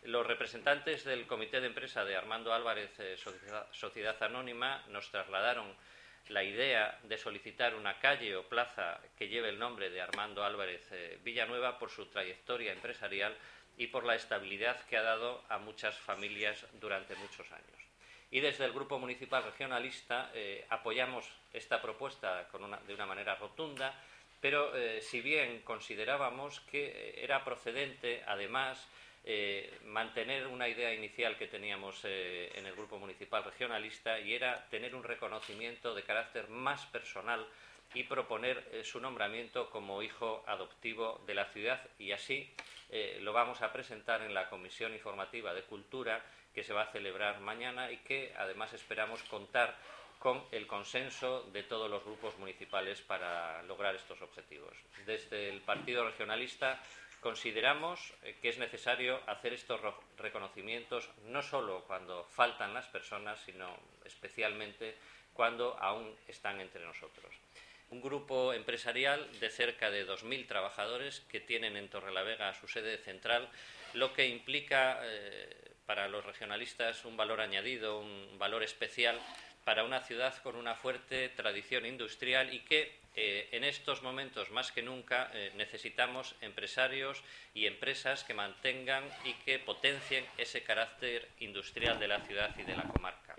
Los representantes del Comité de Empresa de Armando Álvarez Sociedad Anónima nos trasladaron la idea de solicitar una calle o plaza que lleve el nombre de Armando Álvarez Villanueva por su trayectoria empresarial y por la estabilidad que ha dado a muchas familias durante muchos años. Y desde el Grupo Municipal Regionalista apoyamos esta propuesta de una manera rotunda, pero si bien considerábamos que era procedente, además, mantener una idea inicial que teníamos en el Grupo Municipal Regionalista, y era tener un reconocimiento de carácter más personal y proponer su nombramiento como hijo adoptivo de la ciudad, y así lo vamos a presentar en la Comisión Informativa de Cultura, que se va a celebrar mañana y que además esperamos contar con el consenso de todos los grupos municipales para lograr estos objetivos. Desde el Partido Regionalista consideramos que es necesario hacer estos reconocimientos no solo cuando faltan las personas, sino especialmente cuando aún están entre nosotros. Un grupo empresarial de cerca de 2.000 trabajadores que tienen en Torrelavega su sede central, lo que implica para los regionalistas un valor añadido, un valor especial para una ciudad con una fuerte tradición industrial y que en estos momentos más que nunca necesitamos empresarios y empresas que mantengan y que potencien ese carácter industrial de la ciudad y de la comarca.